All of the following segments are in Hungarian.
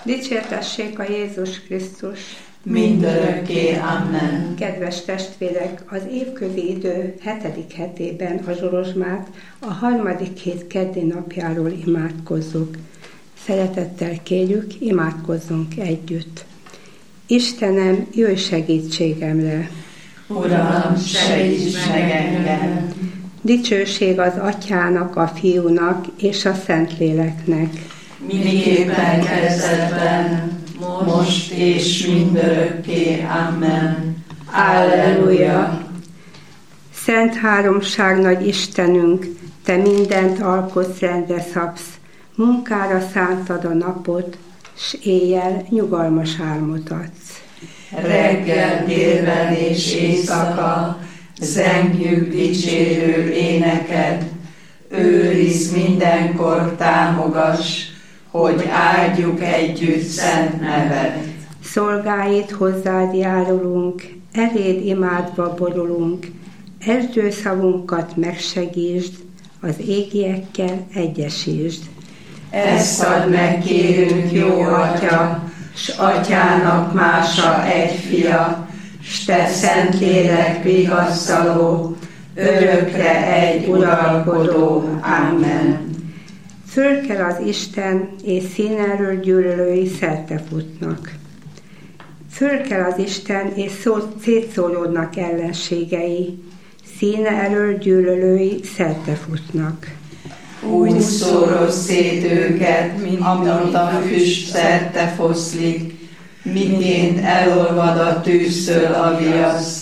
Dicsértessék a Jézus Krisztus! Mindörökké, amen. Kedves testvérek, az évközi idő 7. hetében a Zsolozsmát a 3. hét keddi napjáról imádkozzuk. Szeretettel kérjük, imádkozzunk együtt. Istenem, jöjj segítségemre! Uram, segíts meg engem! Dicsőség az Atyának, a Fiúnak és a Szentléleknek. Miképpen kezdetben, most és mindörökké, amen. Alleluja! Szent Háromság nagy Istenünk, Te mindent alkotsz, rendre szabsz, munkára szántad a napot, s éjjel nyugalmas álmot adsz. Reggel, délben és éjszaka zengjük dicsérő éneked, őrizd mindenkor, támogass, hogy áldjuk együtt szent neved. Szolgáid hozzád járulunk, eléd imádva borulunk, erdőszavunkat megsegítsd, az égiekkel egyesítsd. Ezt add meg, kérünk, jó Atya, s Atyának mása egy fia, s Te Szentlélek vigasztaló, örökre egy uralkodó. Amen. Föl kell az Isten, és színelről gyűlölői szertefutnak. Föl kell az Isten, és szétszólódnak ellenségei, színe elől gyűlölői szertefutnak. Úgy szórod szét őket, mint a füst szerte foszlik, miként elolvad a tűztől a viasz.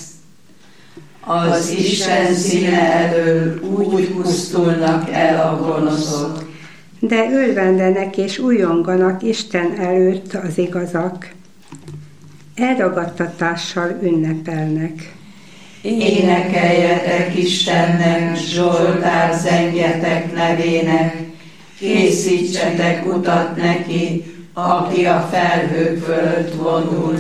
Az Isten színe elől úgy pusztulnak el a gonoszok. De örvendenek és újonganak Isten előtt az igazak. Elragadtatással ünnepelnek. Énekeljetek Istennek, zsoltár zengjetek nevének, készítsetek utat neki, aki a felhők fölött vonul,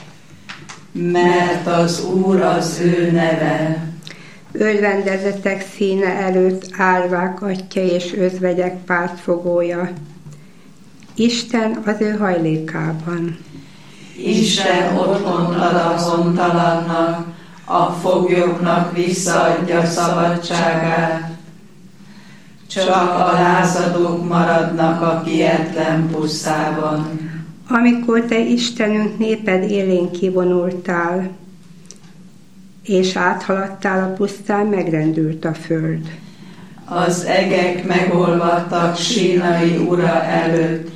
mert az Úr az ő neve. Örvendezetek színe előtt árvák atya és özvegyek pártfogója. Isten az ő hajlékában. Isten otthont ad a hontalannak, a foglyoknak visszaadja szabadságát. Csak a lázadók maradnak a kietlen pusztában. Amikor te Istenünk néped élén kivonultál, és áthaladtál a pusztán, megrendült a föld. Az egek megolvadtak sínai ura előtt,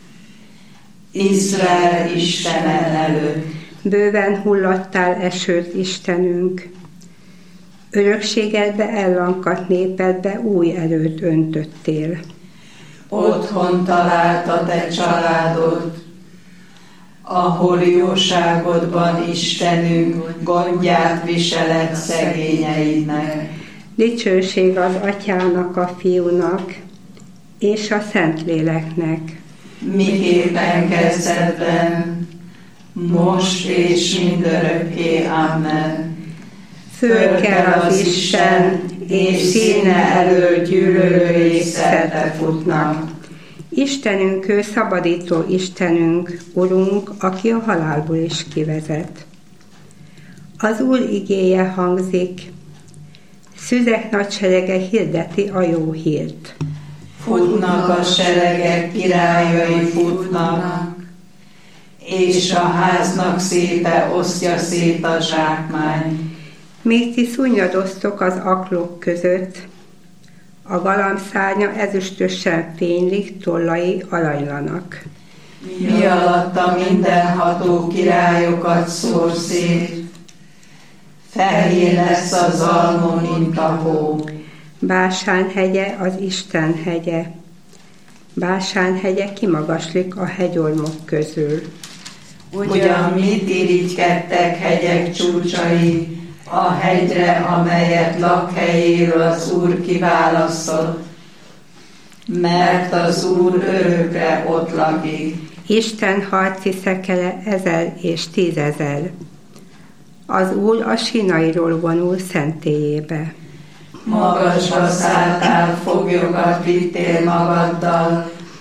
Izrael Istene előtt. Bőven hullattál esőt, Istenünk, örökségedbe ellankadt népedbe új erőt öntöttél. Otthon találta te családod, ahol jóságodban Istenünk gondját viseled szegényeidnek. Dicsőség az Atyának, a Fiúnak és a Szentléleknek. Miképpen kezdetben, most és mindörökké, amen. Föl kell az Isten, és színe elől gyűlölői szertefutnak. Istenünk, ő szabadító Istenünk, Urunk, aki a halálból is kivezet. Az Úr igéje hangzik, szüzek nagy serege hirdeti a jó hírt. Futnak a seregek, királyai futnak, és a háznak szépe osztja szét a zsákmány. Míg ti szunnyadoztok az aklók között, a galambszárnya ezüstösen fénylik, tollai aranylanak. Mi alatta mindenható királyokat szór szét, fehér lesz az almon, mint a hó. Básán hegye az Isten hegye, Básán hegye kimagaslik a hegyormok közül. Ugyan mit irigykedtek hegyek csúcsai, a hegyre, amelyet lakhelyéről az Úr kiválasztott, mert az Úr örökre ott lakik. Isten harci szekele 1000 és 10 000. Az Úr a sínairól vonul szentélyébe. Magasba szálltál, foglyokat vittél magaddal,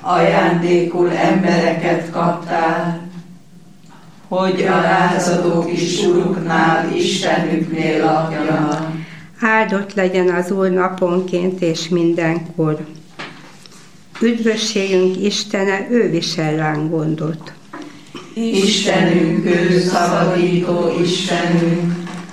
ajándékul embereket kaptál, hogy a lázadók is uruknál, Istenüknél lakjanak. Áldott legyen az Úr naponként és mindenkor. Üdvösségünk Istene, ő visel ránk gondot. Istenünk, ő szabadító Istenünk,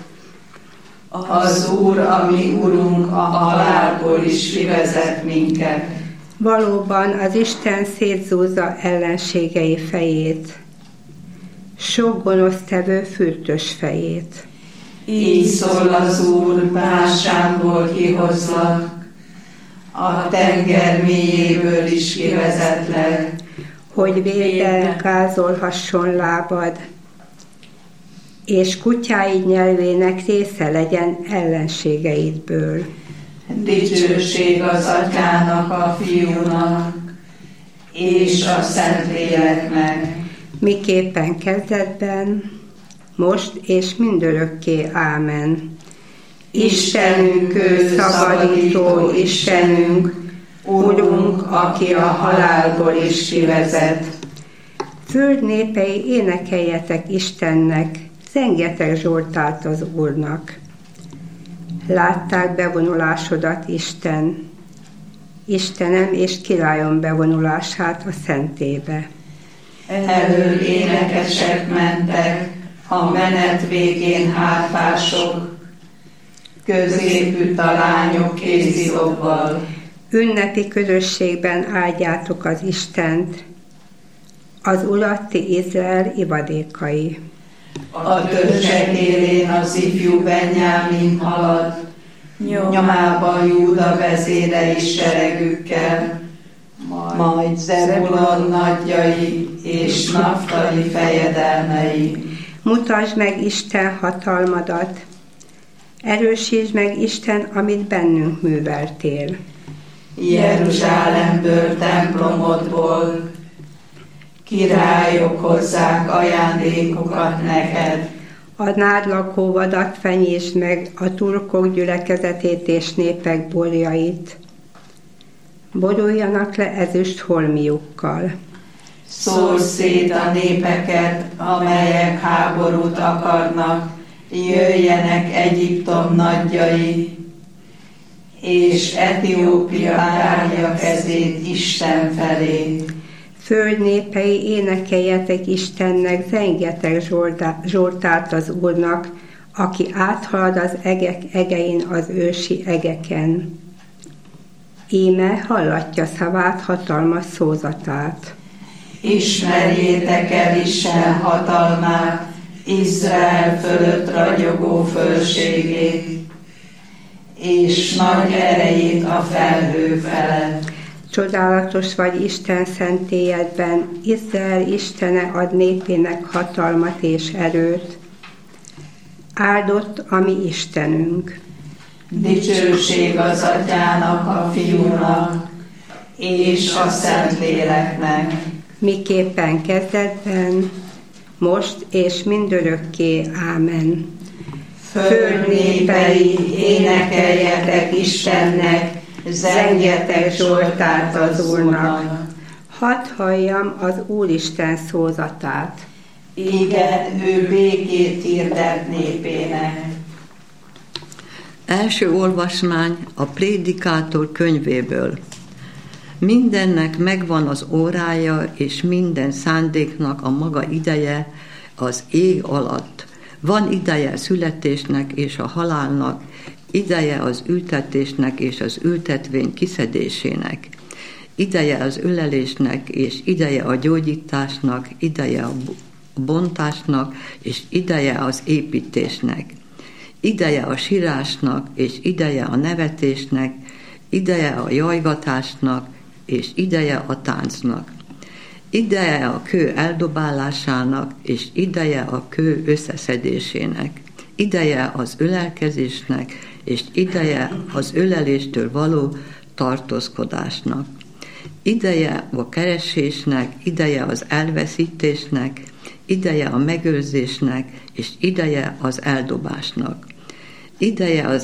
az Úr, a mi Urunk, a halálból is kivezet minket. Valóban az Isten szétzúzza ellenségei fejét, sok gonosztevő fürtös fejét. Így szól az Úr, Básánból kihozlak, a tenger mélyéből is kivezetlek, hogy védel gázolhasson lábad, és kutyáid nyelvének része legyen ellenségeidből. Dicsőség az Atyának, a Fiúnak, és a Szentléleknek, miképpen kezdetben, most és mindörökké. Ámen. Istenünk, ő szabadító Istenünk, Urunk, aki a halálból is kivezet. Föld népei, énekeljetek Istennek, zengjetek Zsoltárt az Úrnak. Látták bevonulásodat, Isten, Istenem és királyom bevonulását a szentébe. Elől énekesek mentek, a menet végén hárfások, középütt a lányok kézilobbal. Ünnepi közösségben áldjátok az Istent, az Urat ti Izrael ivadékai. A törzsek élén az ifjú Benjámin halad, nyomában Júda vezére is seregükkel, majd Zebulon nagyjai és Naftali fejedelmei. Mutasd meg Isten hatalmadat, erősítsd meg Isten, amit bennünk műveltél. Jeruzsálemből, templomodból királyok hozzák ajándékokat neked. A nád lakóvadat fenyítsd meg, a turkok gyülekezetét és népek borjait. Boruljanak le ezüst holmiukkal. Szórd szét a népeket, amelyek háborút akarnak, jöjjenek Egyiptom nagyjai, és Etiópia tárja kezét Isten felé. Föld népei, énekeljetek Istennek, zengjetek Zsoltárt az Úrnak, aki áthalad az egek egein, az ősi egeken. Íme hallatja szavát, hatalmas szózatát. Ismerjétek el Isten hatalmát, Izrael fölött ragyogó fölségét, és nagy erejét a felhő felett. Csodálatos vagy Isten szentélyedben, Izrael Istene ad népének hatalmat és erőt. Áldott a mi Istenünk. Dicsőség az Atyának, a Fiúnak, és a Szentléleknek. Miképpen kezdetben, most és mindörökké. Ámen. Föld népei, énekeljetek Istennek, zengjetek Zsoltárt az Úrnak. Hadd halljam az Úristen szózatát. Igen, ő békét hirdet népének. Első olvasmány a Prédikátor könyvéből. Mindennek megvan az órája, és minden szándéknak a maga ideje az ég alatt. Van ideje születésnek és a halálnak, ideje az ültetésnek és az ültetvény kiszedésének, ideje az ölelésnek és ideje a gyógyításnak, ideje a bontásnak és ideje az építésnek, ideje a sírásnak és ideje a nevetésnek, ideje a jajgatásnak és ideje a táncnak, ideje a kő eldobálásának és ideje a kő összeszedésének, ideje az ölelkezésnek és ideje az öleléstől való tartózkodásnak, ideje a keresésnek, ideje az elveszítésnek, ideje a megőrzésnek és ideje az eldobásnak, ideje az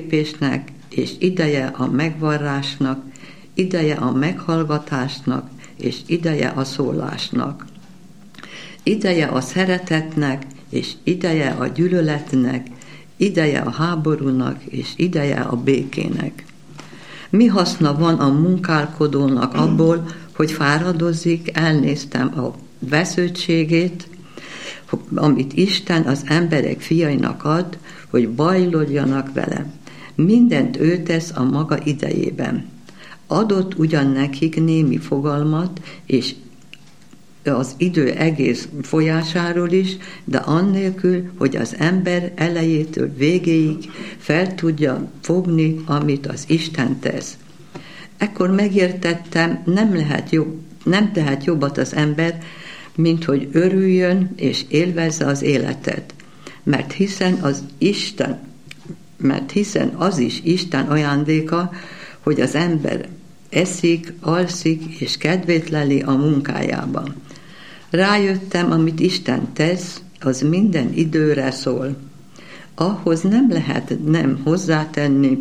eltépésnek és ideje a megvarrásnak, ideje a meghallgatásnak és ideje a szólásnak. Ideje a szeretetnek, és ideje a gyűlöletnek, ideje a háborúnak, és ideje a békének. Mi haszna van a munkálkodónak abból, hogy fáradozik? Elnéztem a vesződtségét, amit Isten az emberek fiainak ad, hogy bajlódjanak vele. Mindent ő tesz a maga idejében. Adott ugyan nekik némi fogalmat, és az idő egész folyásáról is, de annélkül, hogy az ember elejétől végéig fel tudja fogni, amit az Isten tesz. Ekkor megértettem, nem tehet jobbat az ember, mint hogy örüljön és élvezze az életet. Mert hiszen az is Isten ajándéka, hogy az ember eszik, alszik és kedvét leli a munkájában. Rájöttem, amit Isten tesz, az minden időre szól. Ahhoz nem lehet nem hozzátenni,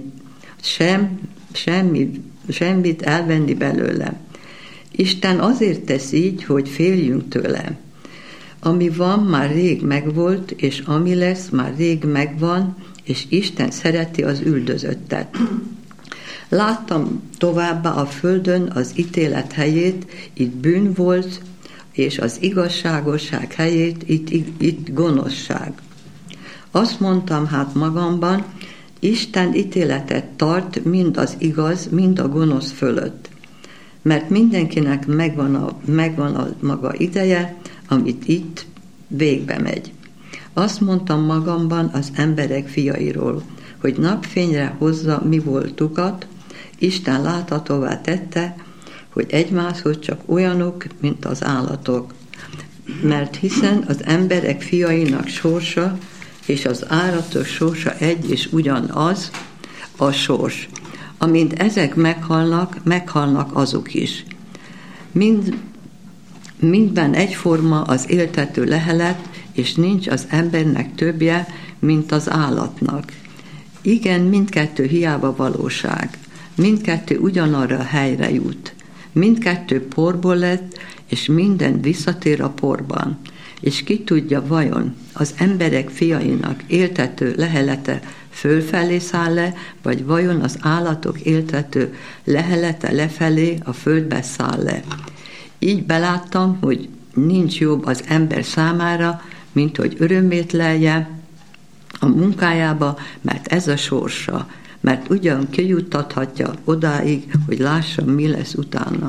semmit elvenni belőle. Isten azért tesz így, hogy féljünk tőle. Ami van, már rég megvolt, és ami lesz, már rég megvan, és Isten szereti az üldözöttet. Láttam továbbá a földön az ítélet helyét, itt bűn volt, és az igazságosság helyét, itt gonoszság. Azt mondtam hát magamban, Isten ítéletet tart mind az igaz, mind a gonosz fölött. Mert mindenkinek megvan a maga ideje, amit itt végbe megy. Azt mondtam magamban az emberek fiairól, hogy napfényre hozza mi voltukat, Isten láthatóvá tette, hogy egymáshoz csak olyanok, mint az állatok. Mert hiszen az emberek fiainak sorsa és az állatok sorsa egy és ugyanaz a sors. Amint ezek meghalnak azok is. Mindben egyforma az éltető lehelet, és nincs az embernek többje, mint az állatnak. Igen, mindkettő hiába valóság. Mindkettő ugyanarra a helyre jut. Mindkettő porból lett, és minden visszatér a porban. És ki tudja, vajon az emberek fiainak éltető lehelete fölfelé száll-e, vagy vajon az állatok éltető lehelete lefelé a földbe száll-e. Így beláttam, hogy nincs jobb az ember számára, mint hogy örömét lelje a munkájába, mert ez a sorsa, mert ugyan kijuttathatja odáig, hogy lássa, mi lesz utána.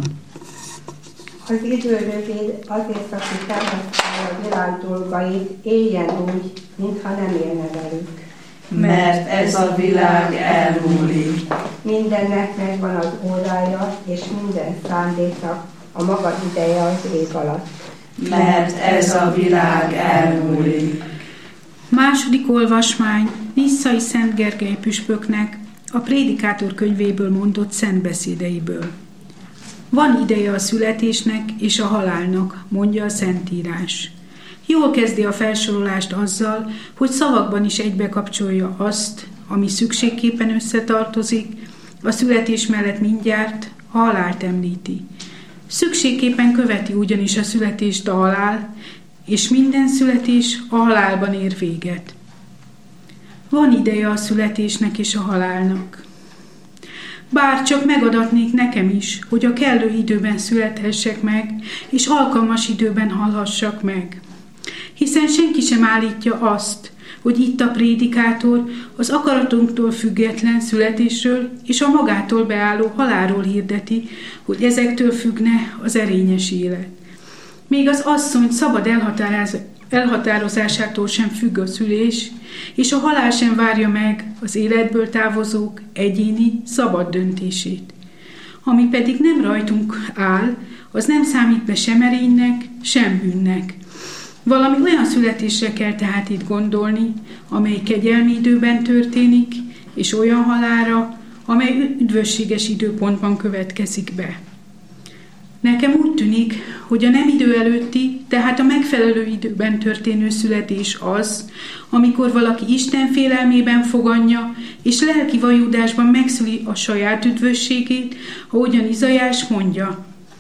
Az idő rövid, azért, aki felhasználja a világ dolgait, éljen úgy, mintha nem élne velük. Mert ez a világ elmúlik. Mindennek megvan az órája, és minden szándéknak a maga ideje az ég alatt. Mert ez a világ elmúlik. Második olvasmány Nisszai Szent Gergely püspöknek a Prédikátor könyvéből mondott szent beszédeiből. Van ideje a születésnek és a halálnak, mondja a Szentírás. Jól kezdi a felsorolást azzal, hogy szavakban is egybekapcsolja azt, ami szükségképpen összetartozik, a születés mellett mindjárt a halált említi. Szükségképpen követi ugyanis a születést a halál, és minden születés a halálban ér véget. Van ideje a születésnek és a halálnak. Bár csak megadatnék nekem is, hogy a kellő időben születhessek meg, és alkalmas időben halhassak meg. Hiszen senki sem állítja azt, hogy itt a prédikátor az akaratunktól független születésről és a magától beálló halálról hirdeti, hogy ezektől függne az erényes élet. Még az asszony szabad elhatározásától sem függ a szülés, és a halál sem várja meg az életből távozók egyéni, szabad döntését. Ami pedig nem rajtunk áll, az nem számít be sem erénynek, sem bűnnek. Valami olyan születésre kell tehát itt gondolni, amely kegyelmi időben történik, és olyan halálra, amely üdvösséges időpontban következik be. Nekem úgy tűnik, hogy a nem idő előtti, tehát a megfelelő időben történő születés az, amikor valaki Isten félelmében fogadja, és lelki vajúdásban megszüli a saját üdvösségét, ahogyan Izaiás mondja.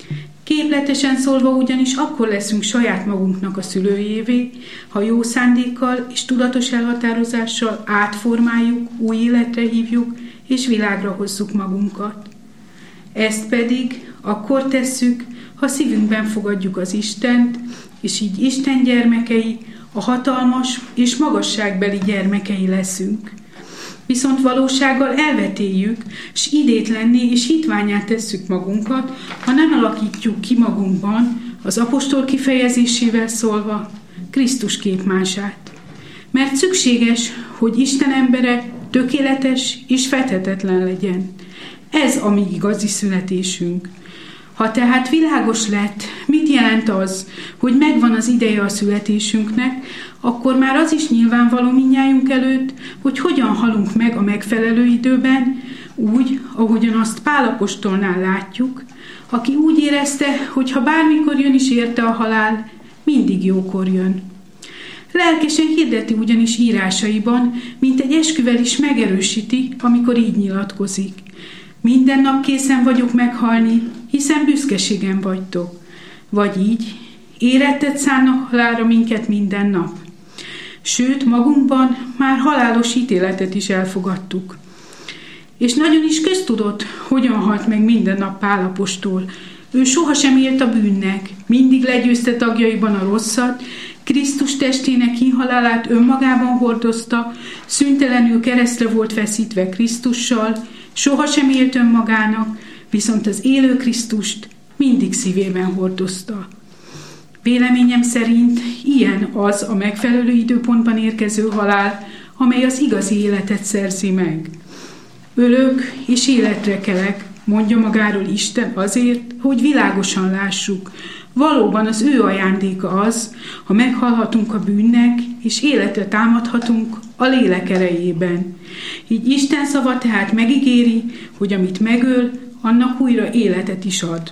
Képletesen szólva ugyanis akkor leszünk saját magunknak a szülőjévé, ha jó szándékkal és tudatos elhatározással átformáljuk, új életre hívjuk és világra hozzuk magunkat. Ezt pedig akkor tesszük, ha szívünkben fogadjuk az Istent, és így Isten gyermekei, a hatalmas és magasságbeli gyermekei leszünk. Viszont valósággal elvetéljük, s idétlenné és hitványá tesszük magunkat, ha nem alakítjuk ki magunkban, az apostol kifejezésével szólva, Krisztus képmását. Mert szükséges, hogy Isten embere tökéletes és fethetetlen legyen. Ez a mi igazi születésünk. Ha tehát világos lett, mit jelent az, hogy megvan az ideje a születésünknek, akkor már az is nyilvánvaló mindnyájunk előtt, hogy hogyan halunk meg a megfelelő időben, úgy, ahogyan azt Pál apostolnál látjuk, aki úgy érezte, hogy ha bármikor jön is érte a halál, mindig jókor jön. Lelkesen hirdeti ugyanis írásaiban, mint egy esküvel is megerősíti, amikor így nyilatkozik. Minden nap készen vagyok meghalni, hiszen büszkeségem vagytok. Vagy így, érettet szánnak halálra minket minden nap. Sőt, magunkban már halálos ítéletet is elfogadtuk. És nagyon is köztudott, hogyan halt meg minden nap Pál apostol. Ő sohasem élt a bűnnek, mindig legyőzte tagjaiban a rosszat, Krisztus testének kínhalálát önmagában hordozta, szüntelenül keresztre volt feszítve Krisztussal, sohasem élt önmagának, viszont az élő Krisztust mindig szívében hordozta. Véleményem szerint ilyen az a megfelelő időpontban érkező halál, amely az igazi életet szerzi meg. Ölök és életre kelek, mondja magáról Isten azért, hogy világosan lássuk. Valóban az ő ajándéka az, ha meghalhatunk a bűnnek, és életre támadhatunk a lélek erejében. Így Isten szava tehát megígéri, hogy amit megöl, annak újra életet is ad.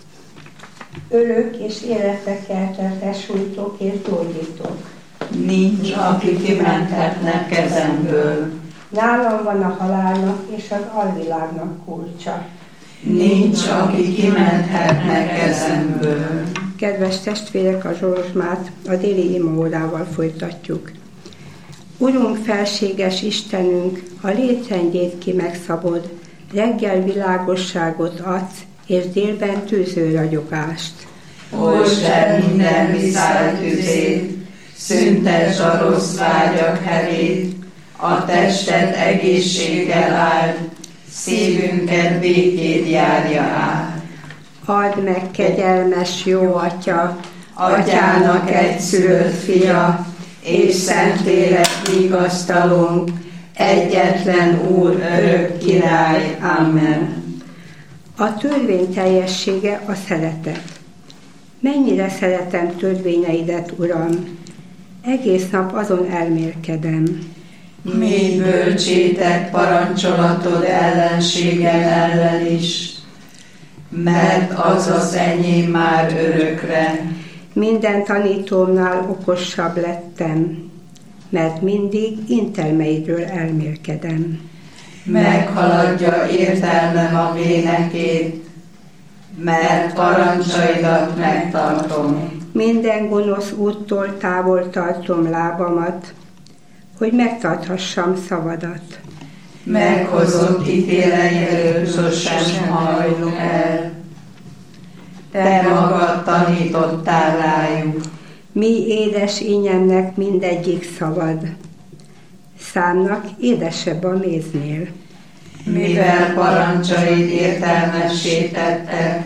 Ölök és életre keltetre sújtok és gyógyítok. Nincs, aki kimenthetne kezemből. Nálam van a halálnak és az alvilágnak kulcsa. Nincs, aki kimenthetne kezemből. Kedves testvérek, a Zsolozsmát a déli imaórával folytatjuk. Urunk, felséges Istenünk, a létrendjét ki megszabod, reggel világosságot adsz, és délben tűző ragyogást. Oltsd el minden viszály tüzét, szüntesd a rossz vágyak herét, a tested egészséggel áld, szívünket békét járja át. Add meg, kegyelmes jó Atya, Atyának egyszülött fia, és Szentlélek vigasztalunk, egyetlen Úr, örök király. Amen. A törvény teljessége a szeretet. Mennyire szeretem törvényeidet, Uram! Egész nap azon elmélkedem. Mély bölcsétek parancsolatod ellenségem ellen is, mert az az enyém már örökre. Minden tanítómnál okosabb lettem, mert mindig intelmeidről elmélkedem. Meghaladja értelmem a vénekét, mert parancsaidat megtartom. Minden gonosz úttól távol tartom lábamat, hogy megtarthassam szavadat. Meghozott ítéleidről sosem hajlok el. Te magad tanítottál rájuk. Mi édes ínyemnek mindegyik szavad, számnak édesebb a méznél. Mivel parancsaid értelmessé tettek,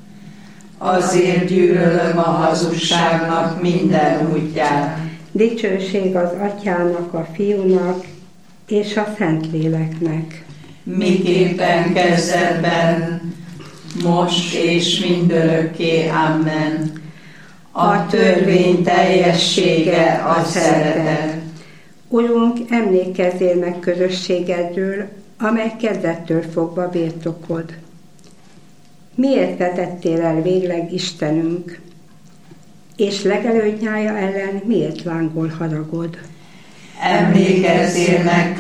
azért gyűlölöm a hazugságnak minden útját. Dicsőség az Atyának, a Fiúnak és a Szentléleknek. Miképpen kezdetben, most és mindörökké. Amen. A törvény teljessége a szeretet. Urunk, emlékezzél meg közösségedről, amely kezdettől fogva birtokod. Miért vetettél el végleg Istenünk, és legelődnyája ellen miért lángol haragod? Emlékezzél meg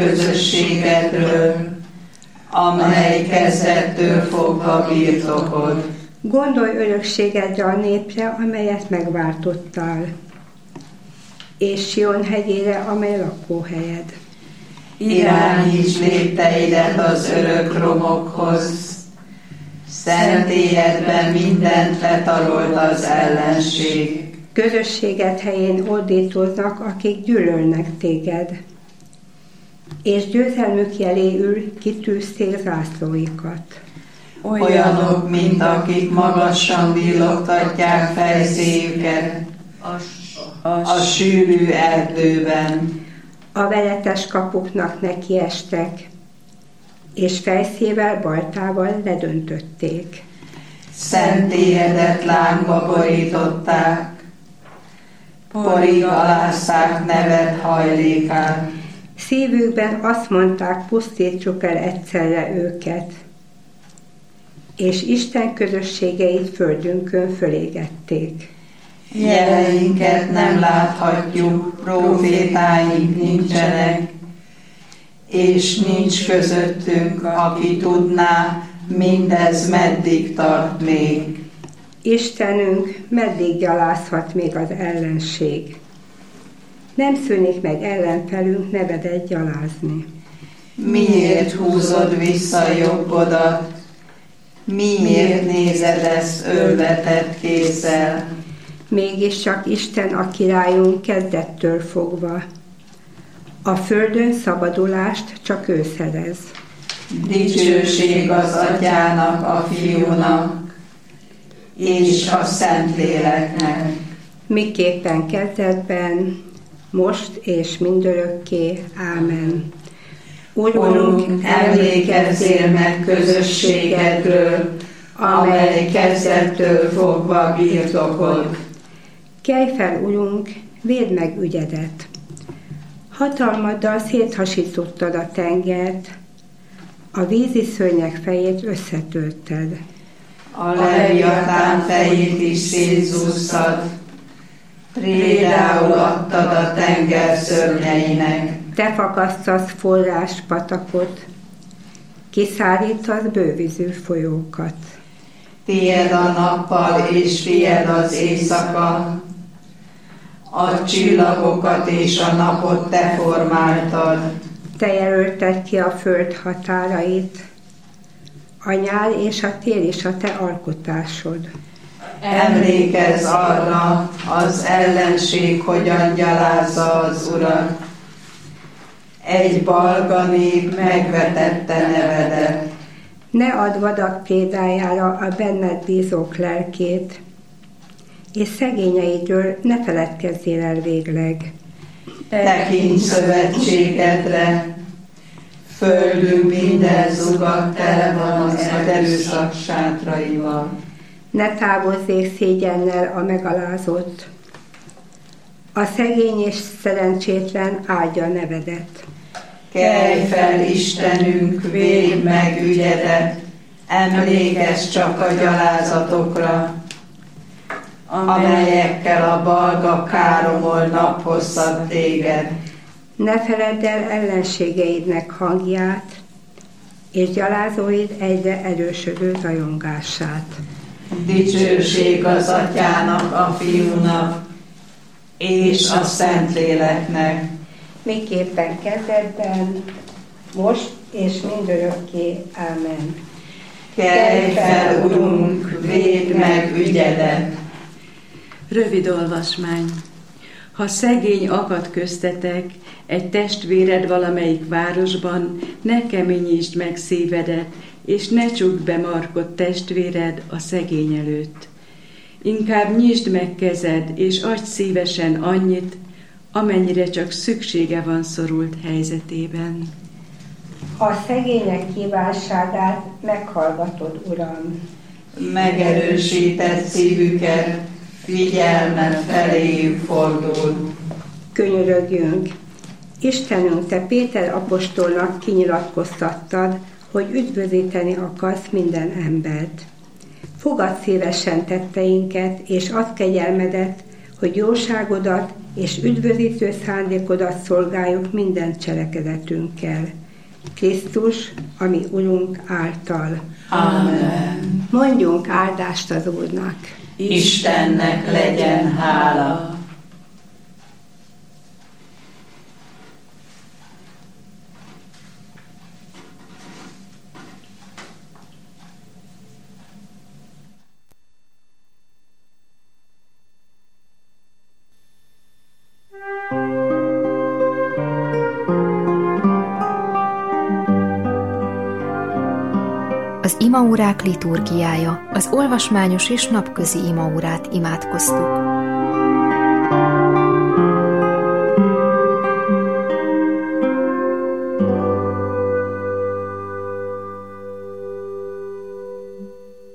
közösségedről, amely kezdettől fogva birtokod. Gondolj örökségedre a népre, amelyet megváltottál, és Sion hegyére, amely lakóhelyed. Irányíts lépteidet az örök romokhoz, szentélyedben mindent letarolt az ellenség. Közösséged helyén ordítoznak, akik gyűlölnek téged, és győzelmük jeléül kitűzték zászlóikat. Olyanok, mint akik magasan villogtatják fejszéjüket a sűrű erdőben. A veletes kapuknak nekiestek, és fejszével baltával ledöntötték. Szentélyedet lángba borították, porig alázták neved hajlékát. Szívükben azt mondták, pusztítsuk el egyszerre őket, és Isten közösségeit földünkön fölégették. Jeleinket nem láthatjuk, prófétáink nincsenek, és nincs közöttünk, aki tudná, mindez meddig tart még. Istenünk, meddig gyalázhat még az ellenség? Nem szűnik meg ellenfelünk nevedet gyalázni. Miért húzod vissza jobbodat? Miért nézed ezt ölvetett kézzel? Mégiscsak Isten a királyunk kezdettől fogva. A földön szabadulást csak ő szerez. Dicsőség az Atyának, a Fiúnak, és a Szentléleknek. Miképpen kezdetben, most és mindörökké. Ámen. Urunk, emlékezzél meg közösségedről, amely kezdettől fogva birtokod. Kelj fel, Urunk, védd meg ügyedet. Hatalmaddal széthasítottad a tengert, a vízi szörnyek fejét összetörted. A Leviatán fejét is szétzúztad, prédául adtad a tenger szörnyeinek. Te fakasztasz forrás patakot, kiszárítasz bővízű folyókat. Tied a nappal és tied az éjszaka, a csillagokat és a napot te formáltad. Te jelölted ki a föld határait, a nyár és a tél is a te alkotásod. Emlékezz arra, az ellenség hogyan gyalázza az Urat. Egy balga nép megvetette nevedet. Ne add vadak prédájára a benned bízók lelkét, és szegényeidről ne feledkezzél el végleg. Tekints szövetségedre, földünk minden zugat tele van az erőszak sátraival. Ne távozzék szégyennel a megalázott, a szegény és szerencsétlen áldja nevedet. Kelj fel, Istenünk, védd meg ügyedet, emlékezz csak a gyalázatokra, amelyekkel a balga káromol naphosszat téged. Ne feledd el ellenségeidnek hangját, és gyalázóid egyre erősödő zajongását. Dicsőség az Atyának, a Fiúnak, és a Szentléleknek. Miképpen kezdetben, most és mindörökké. Ámen. Kelj fel, Urunk, védd meg ügyedet. Rövid olvasmány. Ha szegény akad köztetek, egy testvéred valamelyik városban, ne keményítsd meg szívedet, és ne csukd be markod testvéred a szegény előtt. Inkább nyisd meg kezed, és adj szívesen annyit, amennyire csak szüksége van szorult helyzetében. A szegények kívánságát meghallgatod, Uram. Megerősített szívüket, figyelmed feléjük fordul. Könyörögjünk! Istenünk, te Péter apostolnak kinyilatkoztattad, hogy üdvözíteni akarsz minden embert. Fogadd szívesen tetteinket, és add kegyelmedet, hogy jóságodat és üdvözítő szándékodat szolgáljuk minden cselekedetünkkel. Krisztus, ami Urunk által. Amen. Mondjunk áldást az Úrnak. Istennek legyen hála. Az imaórák liturgiája, az olvasmányos és napközi imaórát imádkoztuk.